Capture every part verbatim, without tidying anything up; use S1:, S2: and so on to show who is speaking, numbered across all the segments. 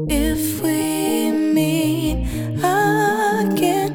S1: If we meet again,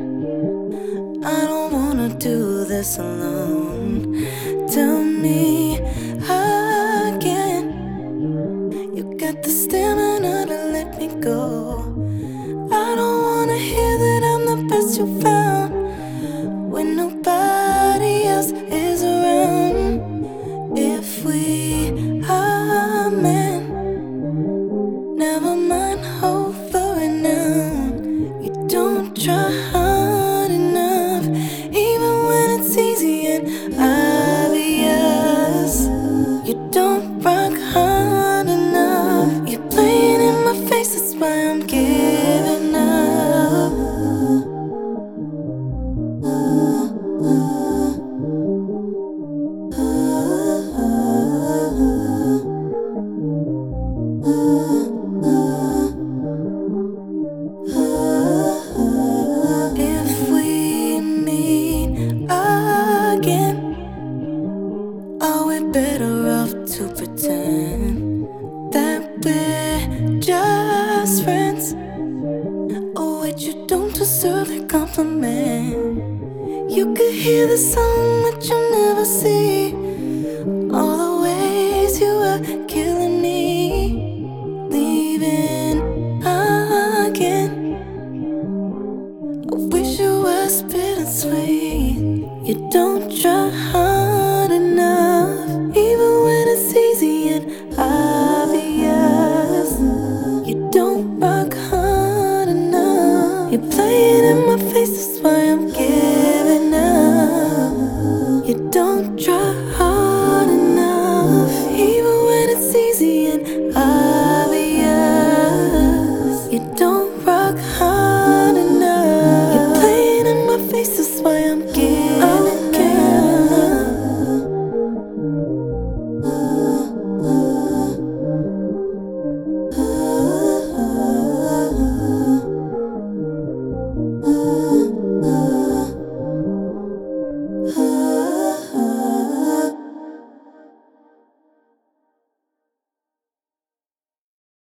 S1: I don't wanna do this alone. Tell me again, you got the stamina to let me go. I don't wanna hear that I'm the best you found when nobody else is around. If we are meant, never mind over and now. You don't try hard enough, even when it's easy and obvious. You don't rock hard enough. You're playing in my face, that's why I'm giving up. If we meet again, are we better off to pretend that we're just friends? Oh wait, you don't deserve that compliment. You could hear the song but you'll never see